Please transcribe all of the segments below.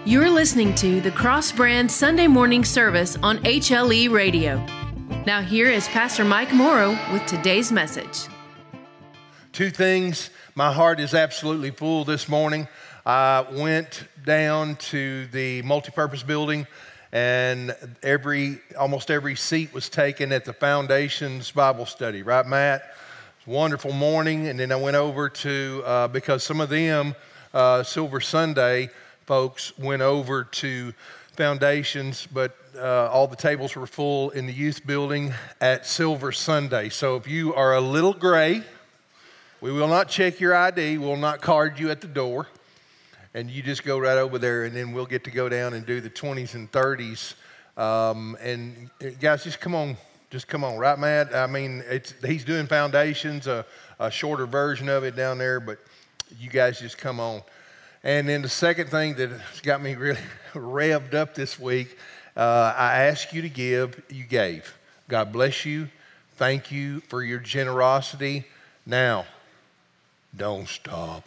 You're listening to the Cross Brand Sunday morning service on HLE Radio. Now here is Pastor Mike Morrow with today's message. Two things. My heart is absolutely full this morning. I went down to the multipurpose building and almost every seat was taken at the Foundations Bible study. Right, Matt? It was a wonderful morning. And then I went over to, because some of them, Silver Sunday folks went over to Foundations, but all the tables were full in the youth building at Silver Sunday. So if you are a little gray, we will not check your ID. We will not card you at the door. And you just go right over there, and then we'll get to go down and do the 20s and 30s. And guys, just come on. Just come on. Right, Matt? I mean, he's doing Foundations, a shorter version of it down there, but you guys just come on. And then the second thing that has got me really revved up this week, I asked you to give, you gave. God bless you. Thank you for your generosity. Now, don't stop.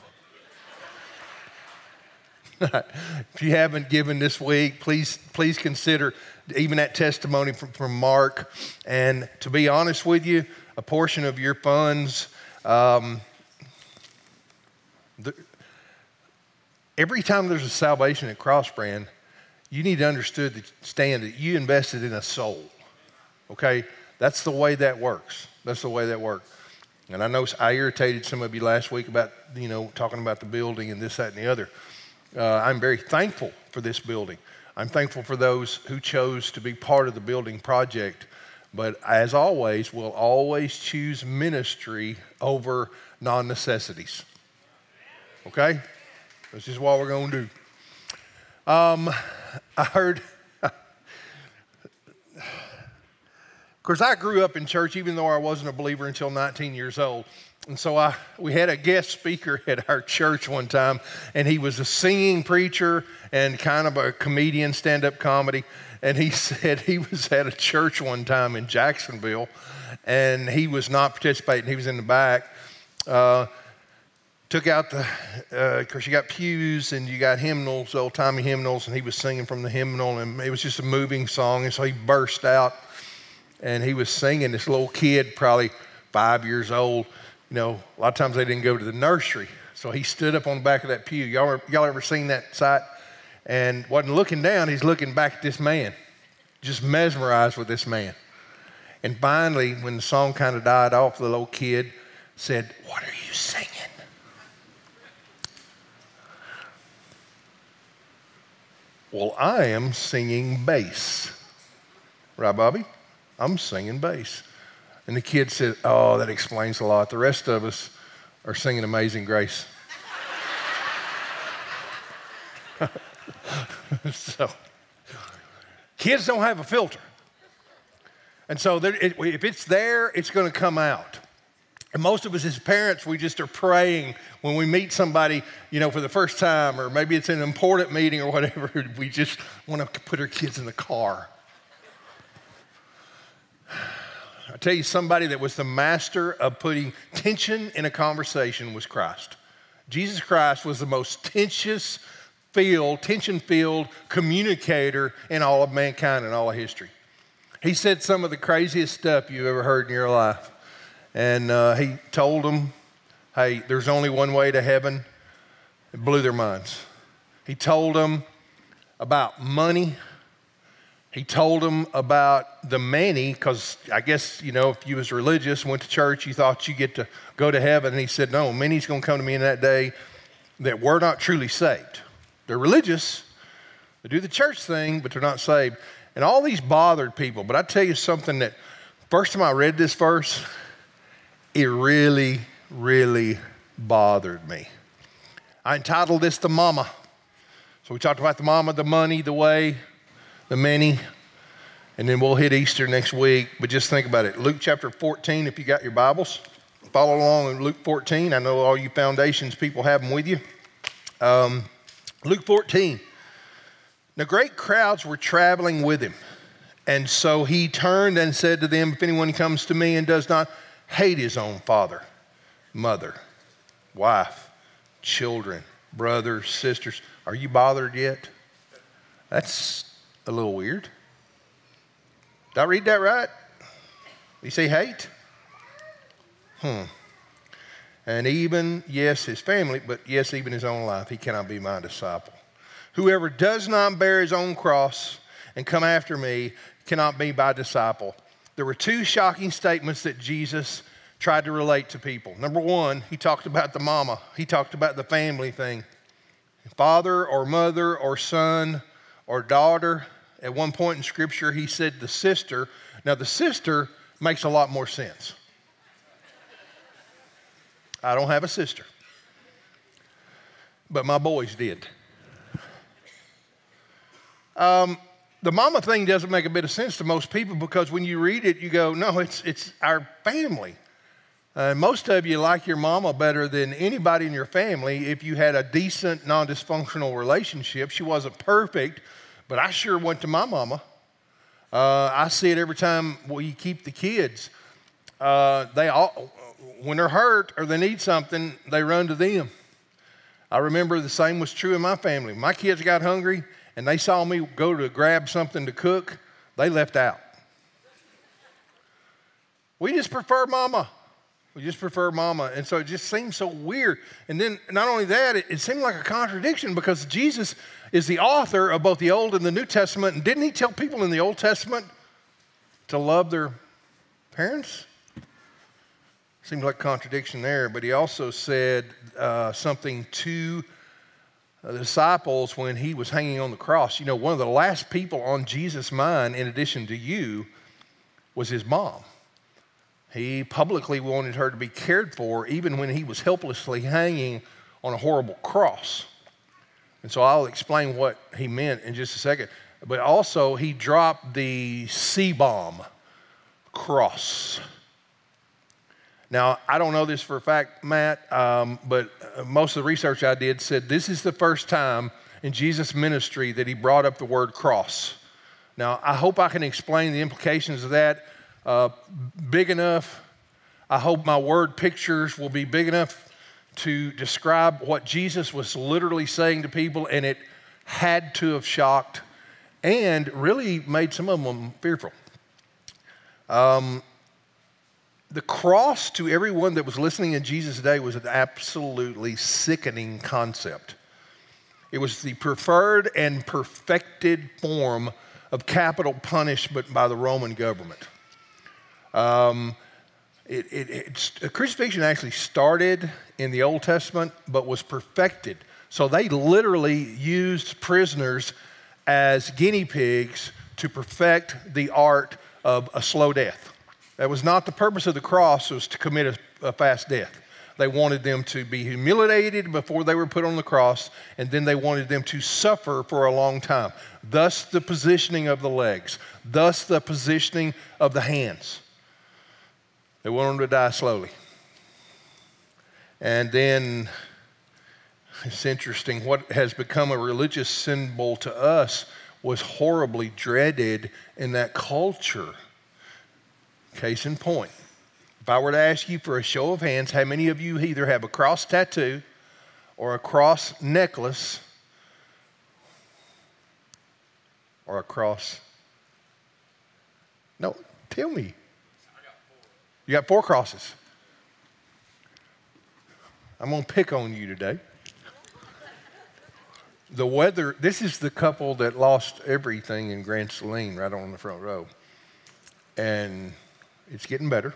If you haven't given this week, please consider even that testimony from Mark. And to be honest with you, a portion of your funds, every time there's a salvation at Cross Brand, you need to understand that you invested in a soul, okay? That's the way that works. That's the way that works. And I know I irritated some of you last week about, talking about the building and this, that, and the other. I'm very thankful for this building. I'm thankful for those who chose to be part of the building project. But as always, we'll always choose ministry over non-necessities, okay? That's just what we're going to do. I heard, of course, I grew up in church even though I wasn't a believer until 19 years old. And so we had a guest speaker at our church one time, and he was a singing preacher and kind of a comedian, stand-up comedy. And he said he was at a church one time in Jacksonville, and he was not participating. He was in the back. Took out of course, you got pews and you got hymnals, old-timey hymnals, and he was singing from the hymnal, and it was just a moving song, and so he burst out, and he was singing. This little kid, probably 5 years old, a lot of times they didn't go to the nursery, so he stood up on the back of that pew. Y'all ever seen that sight? And wasn't looking down, he's looking back at this man, just mesmerized with this man. And finally, when the song kind of died off, the little kid said, "What are you singing?" Well, I am singing bass. Right, Bobby? I'm singing bass. And the kid said, "Oh, that explains a lot. The rest of us are singing Amazing Grace." So, kids don't have a filter. And so if it's there, it's going to come out. And most of us as parents, we just are praying when we meet somebody, for the first time, or maybe it's an important meeting or whatever, we just want to put our kids in the car. I tell you, somebody that was the master of putting tension in a conversation was Christ. Jesus Christ was the most tension-filled communicator in all of mankind and all of history. He said some of the craziest stuff you've ever heard in your life. And he told them, hey, there's only one way to heaven. It blew their minds. He told them about money. He told them about the many, because I guess, if you was religious, went to church, you thought you get to go to heaven. And he said, no, many's going to come to me in that day that were not truly saved. They're religious. They do the church thing, but they're not saved. And all these bothered people. But I tell you something that first time I read this verse, it really, really bothered me. I entitled this The Mama. So we talked about the mama, the money, the way, the many, and then we'll hit Easter next week. But just think about it. Luke chapter 14, if you got your Bibles, follow along in Luke 14. I know all you Foundations people have them with you. Luke 14. Now great crowds were traveling with him. And so he turned and said to them, if anyone comes to me and does not hate his own father, mother, wife, children, brothers, sisters. Are you bothered yet? That's a little weird. Did I read that right? You say hate? And even, yes, his family, but yes, even his own life, he cannot be my disciple. Whoever does not bear his own cross and come after me cannot be my disciple. There were two shocking statements that Jesus tried to relate to people. Number one, he talked about the mama. He talked about the family thing. Father or mother or son or daughter. At one point in Scripture, he said the sister. Now, the sister makes a lot more sense. I don't have a sister, but my boys did. The mama thing doesn't make a bit of sense to most people because when you read it, you go, no, it's our family. Most of you like your mama better than anybody in your family if you had a decent, non-dysfunctional relationship. She wasn't perfect, but I sure went to my mama. I see it every time we keep the kids. They all, when they're hurt or they need something, they run to them. I remember the same was true in my family. My kids got hungry and they saw me go to grab something to cook, they left out. We just prefer mama. We just prefer mama. And so it just seems so weird. And then not only that, it seemed like a contradiction because Jesus is the author of both the Old and the New Testament. And didn't he tell people in the Old Testament to love their parents? Seems like a contradiction there. But he also said something to the disciples when he was hanging on the cross. You know, one of the last people on Jesus' mind, in addition to you, was his mom. He publicly wanted her to be cared for even when he was helplessly hanging on a horrible cross. And so I'll explain what he meant in just a second. But also he dropped the C-bomb, cross. Now, I don't know this for a fact, Matt, but most of the research I did said this is the first time in Jesus' ministry that he brought up the word cross. Now, I hope I can explain the implications of that big enough. I hope my word pictures will be big enough to describe what Jesus was literally saying to people, and it had to have shocked and really made some of them fearful. The cross to everyone that was listening in Jesus' day was an absolutely sickening concept. It was the preferred and perfected form of capital punishment by the Roman government. Crucifixion actually started in the Old Testament, but was perfected. So they literally used prisoners as guinea pigs to perfect the art of a slow death. That was not the purpose of the cross, was to commit a fast death. They wanted them to be humiliated before they were put on the cross, and then they wanted them to suffer for a long time. Thus the positioning of the legs, thus the positioning of the hands. They wanted them to die slowly. And then it's interesting, what has become a religious symbol to us was horribly dreaded in that culture. Case in point, if I were to ask you for a show of hands, how many of you either have a cross tattoo or a cross necklace or a cross? No, tell me. I got 4. You got 4 crosses. I'm going to pick on you today. The weather, this is the couple that lost everything in Grand Saline right on the front row. And it's getting better.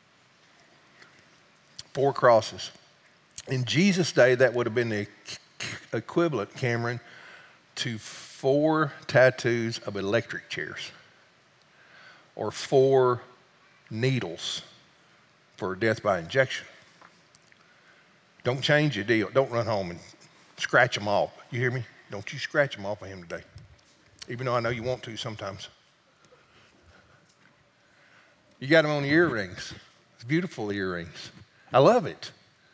4 crosses. In Jesus' day, that would have been the equivalent, Cameron, to 4 tattoos of electric chairs or 4 needles for death by injection. Don't change your deal. Don't run home and scratch them off. You hear me? Don't you scratch them off of him today, even though I know you want to sometimes. You got them on the earrings. It's beautiful earrings. I love it.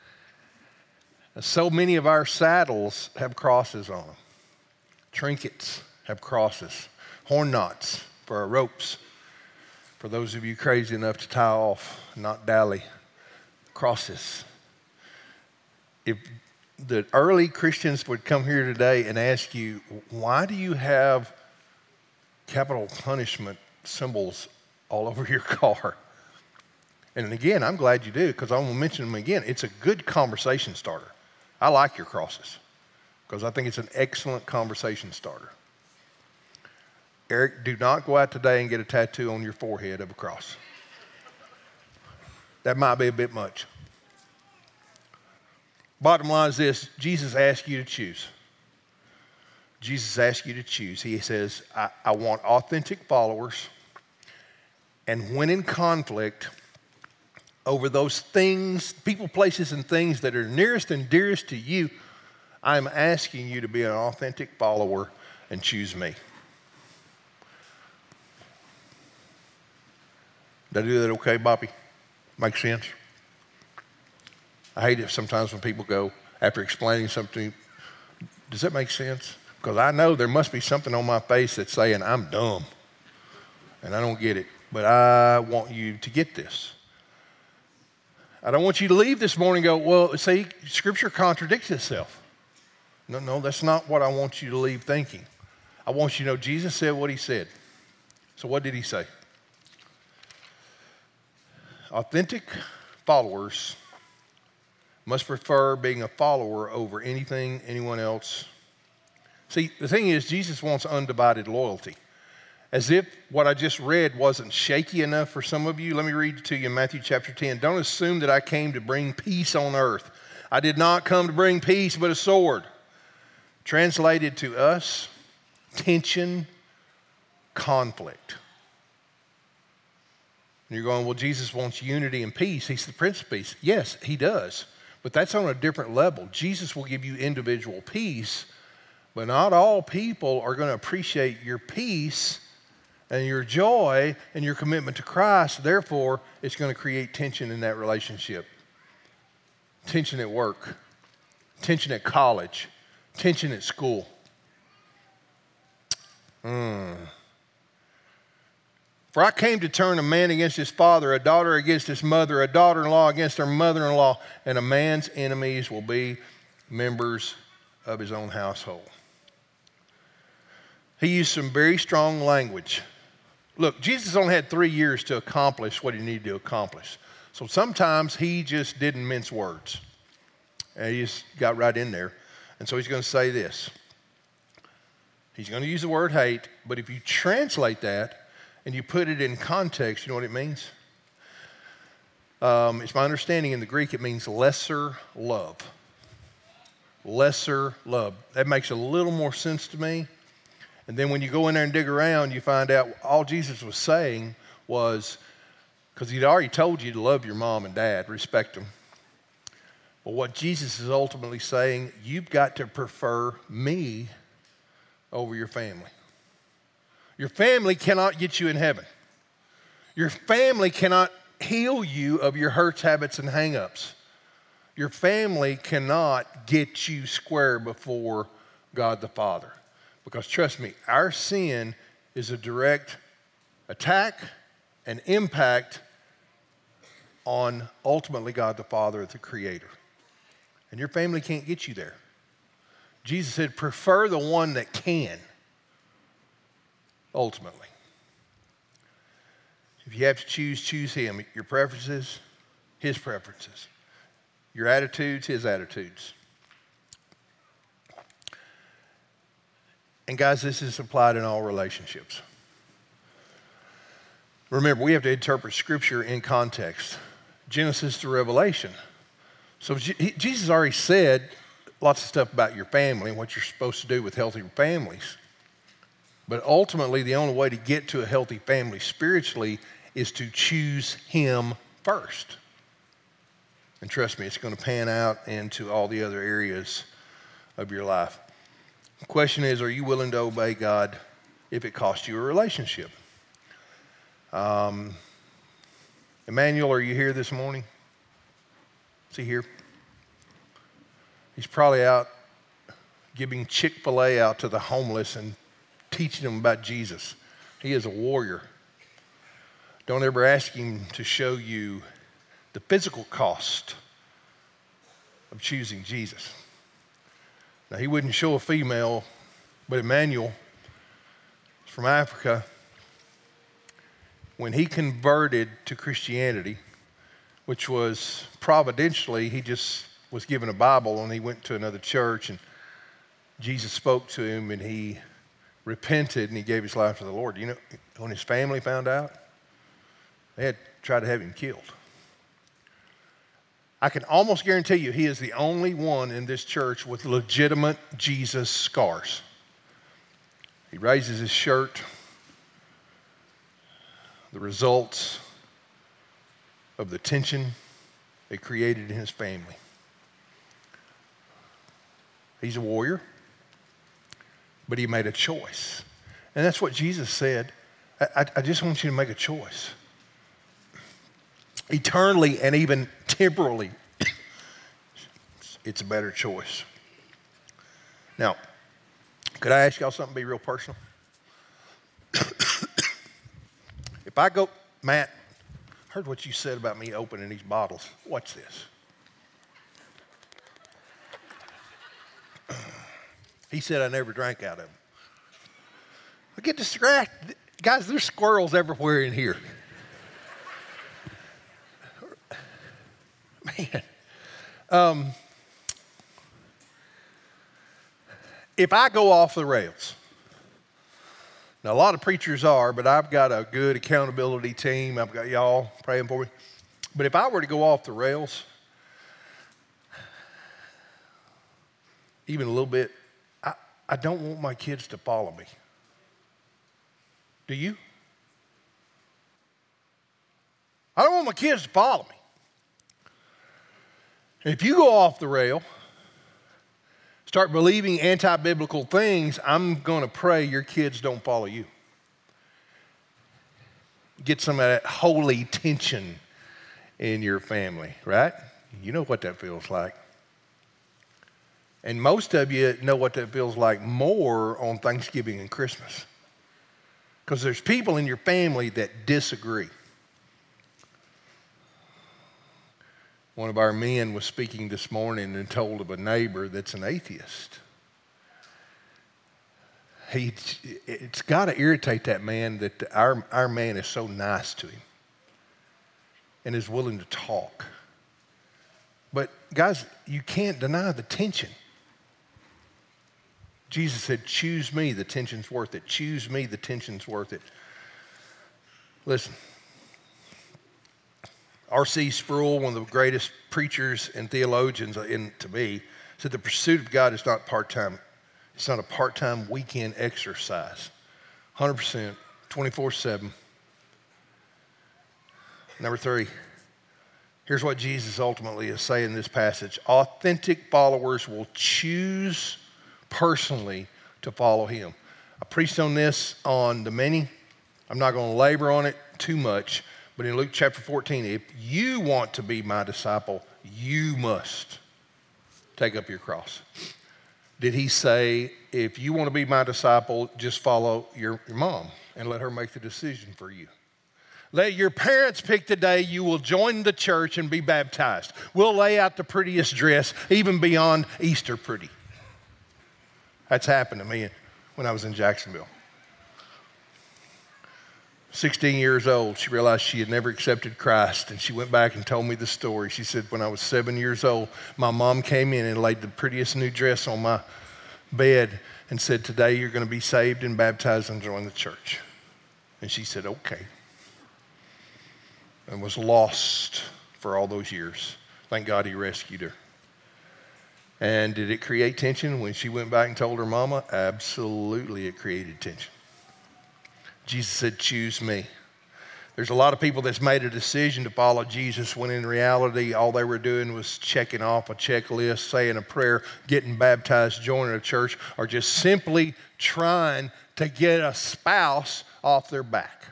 So many of our saddles have crosses on them. Trinkets have crosses. Horn knots for our ropes. For those of you crazy enough to tie off, not dally. Crosses. If the early Christians would come here today and ask you, why do you have capital punishment symbols all over your car? And again, I'm glad you do, because I want to mention them again. It's a good conversation starter. I like your crosses, because I think it's an excellent conversation starter. Eric, do not go out today and get a tattoo on your forehead of a cross. That might be a bit much. Bottom line is this: Jesus asked you to choose. Jesus asked you to choose. He says, I want authentic followers, and when in conflict over those things, people, places, and things that are nearest and dearest to you, I'm asking you to be an authentic follower and choose me. Did I do that okay, Bobby? Make sense? I hate it sometimes when people go, after explaining something, does that make sense? Because I know there must be something on my face that's saying, I'm dumb, and I don't get it. But I want you to get this. I don't want you to leave this morning and go, well, see, Scripture contradicts itself. No, that's not what I want you to leave thinking. I want you to know Jesus said what he said. So what did he say? Authentic followers must prefer being a follower over anything, anyone else. See, the thing is, Jesus wants undivided loyalty. As if what I just read wasn't shaky enough for some of you, let me read it to you in Matthew chapter 10. Don't assume that I came to bring peace on earth. I did not come to bring peace, but a sword. Translated to us, tension, conflict. And you're going, well, Jesus wants unity and peace. He's the Prince of Peace. Yes, he does. But that's on a different level. Jesus will give you individual peace, but not all people are going to appreciate your peace and your joy and your commitment to Christ. Therefore, it's going to create tension in that relationship. Tension at work, tension at college, tension at school. For I came to turn a man against his father, a daughter against his mother, a daughter-in-law against her mother-in-law, and a man's enemies will be members of his own household. He used some very strong language. Look, Jesus only had 3 years to accomplish what he needed to accomplish. So sometimes he just didn't mince words. And he just got right in there. And so he's going to say this. He's going to use the word hate, but if you translate that and you put it in context, you know what it means? It's my understanding in the Greek it means lesser love. Lesser love. That makes a little more sense to me. And then when you go in there and dig around, you find out all Jesus was saying was, because he'd already told you to love your mom and dad, respect them. But what Jesus is ultimately saying, you've got to prefer me over your family. Your family cannot get you in heaven. Your family cannot heal you of your hurts, habits, and hang-ups. Your family cannot get you square before God the Father. Because trust me, our sin is a direct attack and impact on ultimately God the Father, the Creator. And your family can't get you there. Jesus said, prefer the one that can, ultimately. If you have to choose him. Your preferences, his preferences. Your attitudes, his attitudes. And guys, this is applied in all relationships. Remember, we have to interpret Scripture in context. Genesis to Revelation. So Jesus already said lots of stuff about your family and what you're supposed to do with healthy families. But ultimately, the only way to get to a healthy family spiritually is to choose him first. And trust me, it's going to pan out into all the other areas of your life. The question is, are you willing to obey God if it costs you a relationship? Emmanuel, are you here this morning? Is he here? He's probably out giving Chick-fil-A out to the homeless and teaching them about Jesus. He is a warrior. Don't ever ask him to show you the physical cost of choosing Jesus. Now, he wouldn't show a female, but Emmanuel from Africa, when he converted to Christianity, which was providentially, he just was given a Bible and he went to another church and Jesus spoke to him and he repented and he gave his life to the Lord. You know, when his family found out, they had tried to have him killed. I can almost guarantee you he is the only one in this church with legitimate Jesus scars. He raises his shirt. The results of the tension it created in his family. He's a warrior, but he made a choice. And that's what Jesus said. I just want you to make a choice. Eternally and even temporally, it's a better choice. Now, could I ask y'all something, be real personal? If I go, Matt, I heard what you said about me opening these bottles. Watch this. He said I never drank out of them. I get distracted. Guys, there's squirrels everywhere in here. Man. If I go off the rails, now a lot of preachers are, but I've got a good accountability team. I've got y'all praying for me. But if I were to go off the rails, even a little bit, I don't want my kids to follow me. Do you? I don't want my kids to follow me. If you go off the rail, start believing anti-biblical things, I'm going to pray your kids don't follow you. Get some of that holy tension in your family, right? You know what that feels like. And most of you know what that feels like more on Thanksgiving and Christmas. Because there's people in your family that disagree. One of our men was speaking this morning and told of a neighbor that's an atheist. It's got to irritate that man that our man is so nice to him and is willing to talk. But guys, you can't deny the tension. Jesus said, choose me, the tension's worth it. Choose me, the tension's worth it. Listen, R.C. Sproul, one of the greatest preachers and theologians to me, said the pursuit of God is not part-time. It's not a part-time weekend exercise. 100%, 24/7. Number 3, here's what Jesus ultimately is saying in this passage. Authentic followers will choose personally to follow him. I preached on this on the many. I'm not going to labor on it too much, but in Luke chapter 14, if you want to be my disciple, you must take up your cross. Did he say, if you want to be my disciple, just follow your mom and let her make the decision for you? Let your parents pick the day you will join the church and be baptized. We'll lay out the prettiest dress, even beyond Easter pretty. That's happened to me when I was in Jacksonville. 16 years old, she realized she had never accepted Christ, and she went back and told me the story. She said, when I was 7 years old, my mom came in and laid the prettiest new dress on my bed and said, today you're going to be saved and baptized and join the church. And she said, okay. And was lost for all those years. Thank God he rescued her. And did it create tension when she went back and told her mama? Absolutely, it created tension. Jesus said, choose me. There's a lot of people that's made a decision to follow Jesus when in reality, all they were doing was checking off a checklist, saying a prayer, getting baptized, joining a church, or just simply trying to get a spouse off their back.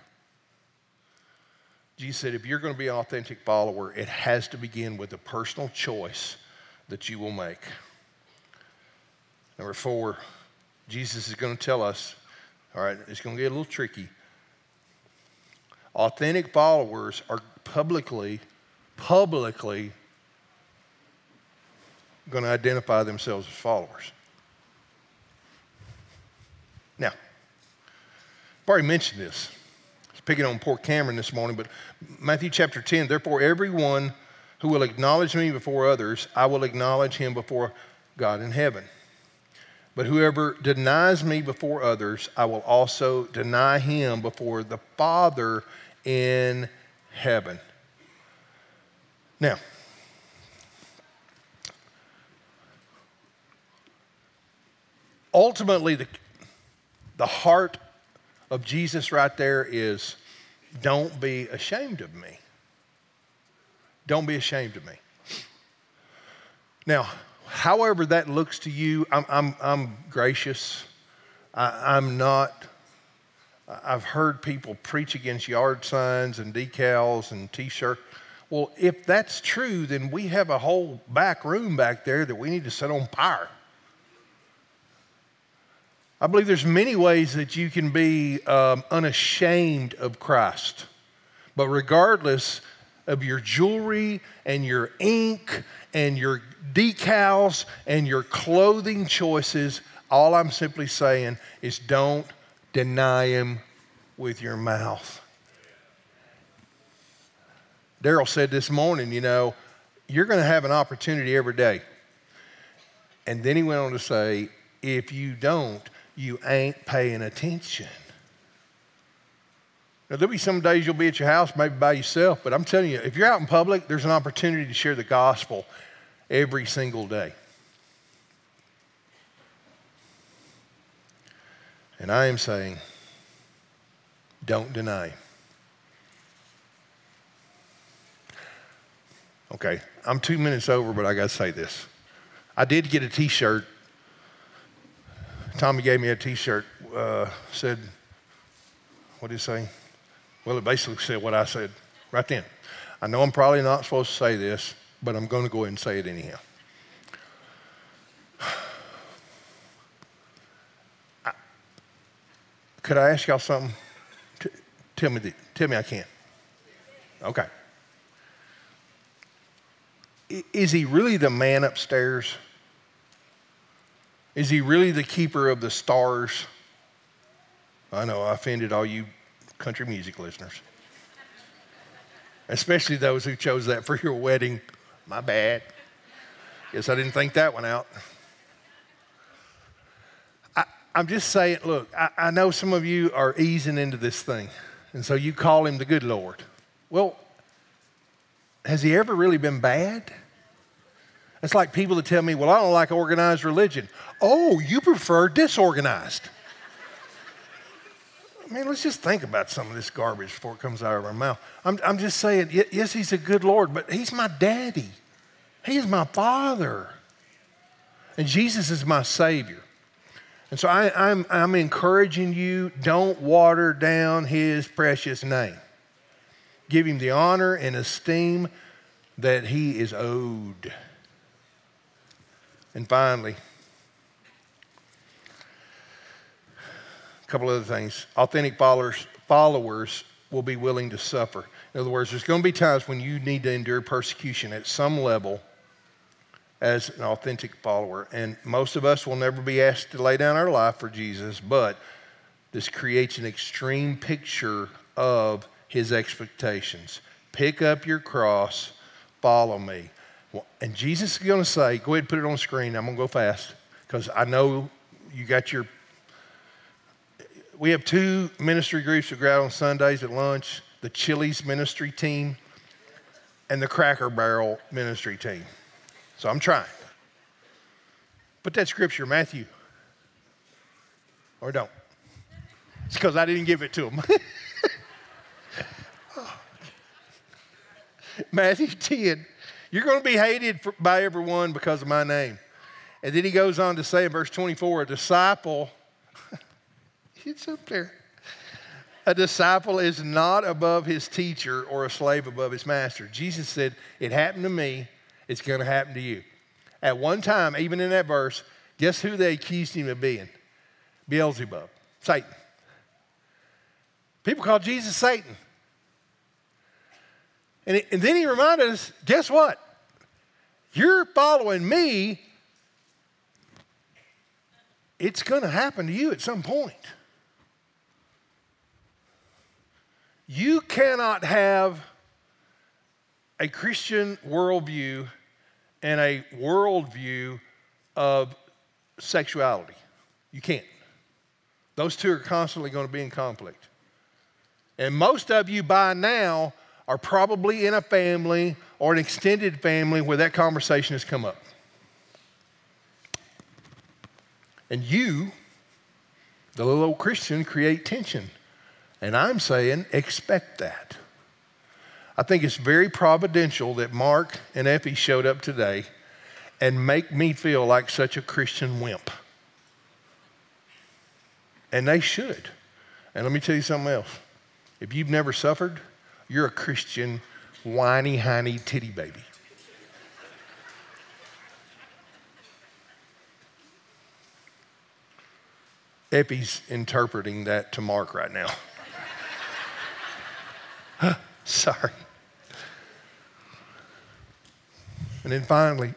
Jesus said, if you're going to be an authentic follower, it has to begin with a personal choice that you will make. Number 4, Jesus is going to tell us, all right, it's going to get a little tricky. Authentic followers are publicly going to identify themselves as followers. Now, I've already mentioned this. I was picking on poor Cameron this morning, but Matthew chapter 10, therefore everyone who will acknowledge me before others, I will acknowledge him before God in heaven. But whoever denies me before others, I will also deny him before the Father in heaven. Now, ultimately, the heart of Jesus right there is, don't be ashamed of me. Don't be ashamed of me. Now, however that looks to you, I'm gracious. I'm not. I've heard people preach against yard signs and decals and T-shirts. Well, if that's true, then we have a whole back room back there that we need to set on fire. I believe there's many ways that you can be unashamed of Christ. But regardless of your jewelry and your ink and your decals and your clothing choices, all I'm simply saying is don't deny him with your mouth. Daryl said this morning, you're going to have an opportunity every day. And then he went on to say, if you don't, you ain't paying attention. Now, there'll be some days you'll be at your house, maybe by yourself, but I'm telling you, if you're out in public, there's an opportunity to share the gospel every single day. And I am saying, don't deny. Okay, I'm 2 minutes over, but I got to say this. I did get a T-shirt. Tommy gave me a T-shirt, said, what did it say? Well, it basically said what I said right then. I know I'm probably not supposed to say this, but I'm going to go ahead and say it anyhow. Could I ask y'all something? Tell me I can. Okay. Is he really the man upstairs? Is he really the keeper of the stars? I know I offended all you country music listeners, especially those who chose that for your wedding. My bad. Guess I didn't think that one out. I'm just saying, look, I know some of you are easing into this thing, and so you call him the good Lord. Well, has he ever really been bad? It's like people that tell me, well, I don't like organized religion. Oh, you prefer disorganized. I mean, let's just think about some of this garbage before it comes out of our mouth. I'm just saying, yes, he's a good Lord, but he's my daddy. He is my father. And Jesus is my Savior. And so I'm encouraging you, don't water down his precious name. Give him the honor and esteem that he is owed. And finally, a couple other things. Authentic followers will be willing to suffer. In other words, there's going to be times when you need to endure persecution at some level as an authentic follower. And most of us will never be asked to lay down our life for Jesus, but this creates an extreme picture of his expectations. Pick up your cross, follow me. And Jesus is going to say, go ahead and put it on the screen. I'm going to go fast because I know you got your... We have two ministry groups that go out on Sundays at lunch, the Chili's ministry team and the Cracker Barrel ministry team. So I'm trying. Put that scripture, Matthew. Or don't. It's because I didn't give it to him. Matthew 10. You're going to be hated by everyone because of my name. And then he goes on to say in verse 24, a disciple, it's up there. A disciple is not above his teacher or a slave above his master. Jesus said, it happened to me, it's going to happen to you. At one time, even in that verse, guess who they accused him of being? Beelzebub, Satan. People call Jesus Satan. And then he reminded us, guess what? You're following me, it's going to happen to you at some point. You cannot have a Christian worldview and a worldview of sexuality. You can't. Those two are constantly going to be in conflict. And most of you by now are probably in a family or an extended family where that conversation has come up. And you, the little old Christian, create tension. And I'm saying expect that. I think it's very providential that Mark and Effie showed up today and make me feel like such a Christian wimp. And they should. And let me tell you something else. If you've never suffered, you're a Christian whiny, hiney, titty baby. Effie's interpreting that to Mark right now. Sorry. And then finally,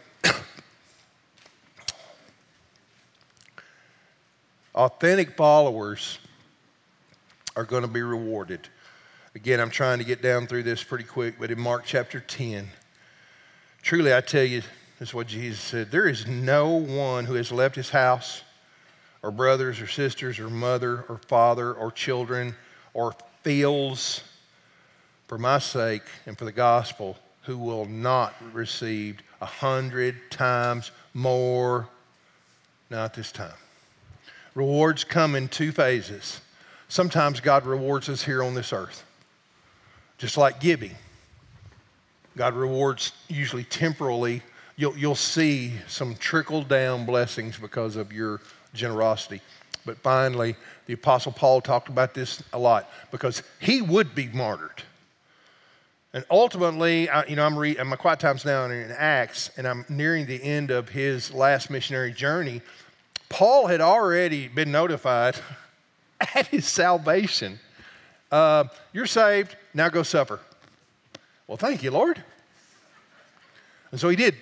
authentic followers are going to be rewarded. Again, I'm trying to get down through this pretty quick, but in Mark chapter 10, truly I tell you, this is what Jesus said, there is no one who has left his house or brothers or sisters or mother or father or children or fields for my sake and for the gospel who will not receive 100 times more. Not this time. Rewards come in two phases. Sometimes God rewards us here on this earth. Just like giving. God rewards usually temporally. You'll see some trickle down blessings because of your generosity. But finally, the Apostle Paul talked about this a lot because he would be martyred. And ultimately, I'm reading my quiet times now in Acts, and I'm nearing the end of his last missionary journey. Paul had already been notified at his salvation. You're saved, now go suffer. Well, thank you, Lord. And so he did.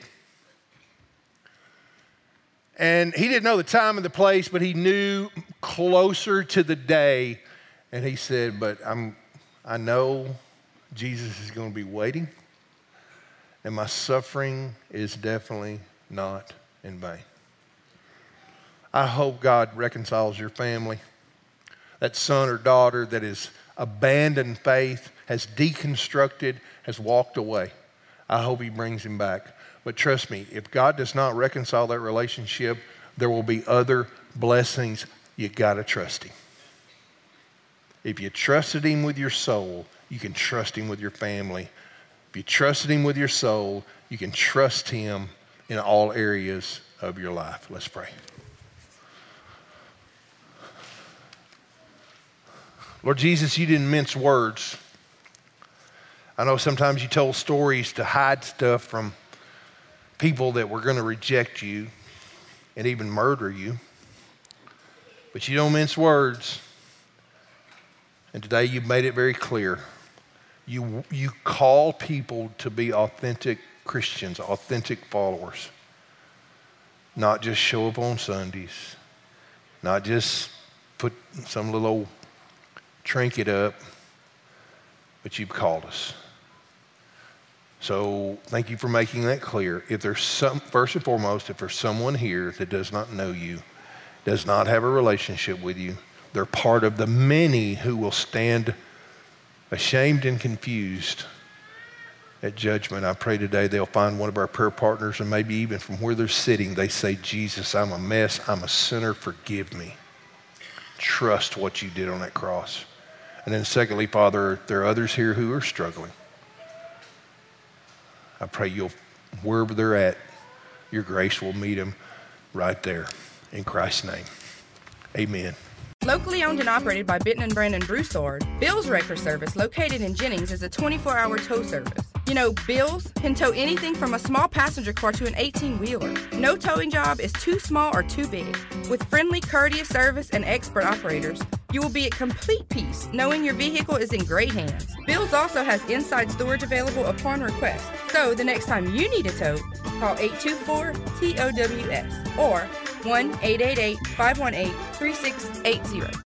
And he didn't know the time and the place, but he knew closer to the day. And he said, but I know Jesus is going to be waiting, and my suffering is definitely not in vain. I hope God reconciles your family. That son or daughter that has abandoned faith, has deconstructed, has walked away. I hope he brings him back. But trust me, if God does not reconcile that relationship, there will be other blessings. You got to trust him. If you trusted him with your soul, you can trust him with your family. If you trusted him with your soul, you can trust him in all areas of your life. Let's pray. Lord Jesus, you didn't mince words. I know sometimes you told stories to hide stuff from people that were going to reject you and even murder you. But you don't mince words. And today you've made it very clear. You call people to be authentic Christians, authentic followers. Not just show up on Sundays. Not just put some little old trinket up. But you've called us. So thank you for making that clear. If there's first and foremost, if there's someone here that does not know you, does not have a relationship with you, they're part of the many who will stand ashamed and confused at judgment. I pray today they'll find one of our prayer partners, and maybe even from where they're sitting, they say, Jesus, I'm a mess. I'm a sinner. Forgive me. Trust what you did on that cross. And then secondly, Father, if there are others here who are struggling, I pray you'll, wherever they're at, your grace will meet them right there. In Christ's name, amen. Locally owned and operated by Benton and Brandon Broussard, Bill's Wrecker Service, located in Jennings, is a 24-hour tow service. You know, Bill's can tow anything from a small passenger car to an 18-wheeler. No towing job is too small or too big. With friendly, courteous service and expert operators, you will be at complete peace knowing your vehicle is in great hands. Bill's also has inside storage available upon request. So the next time you need a tow, call 824-TOWS or 1-888-518-3680.